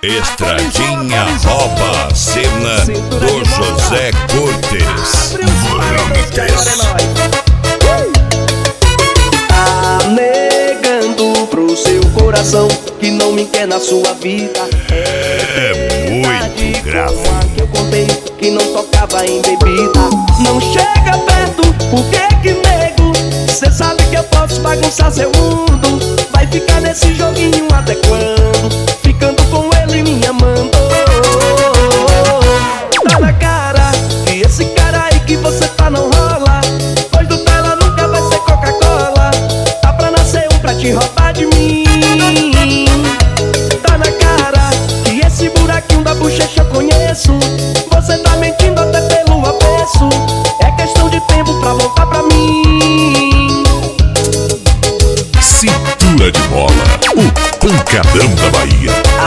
Estradinha rouba a cena do José Cortes. Negando pro seu coração que não me quer na sua vida. É muito grave. Que eu contei que não tocava em bebida. Não chega perto, por que nego? Cê sabe que eu posso bagunçar seu mundo. Vai ficar nesse joguinho até quando? Ficando com ele me amando. Tá na cara que esse cara aí que você tá não rola. Pois do dela nunca vai ser Coca-Cola. Tá pra nascer um pra te roubar de mim. Tá na cara que esse buraquinho da bochecha eu conheço. Você tá mentindo até pelo avesso. É questão de tempo pra voltar pra mim. Cintura de bola, o pancadão da Bahia.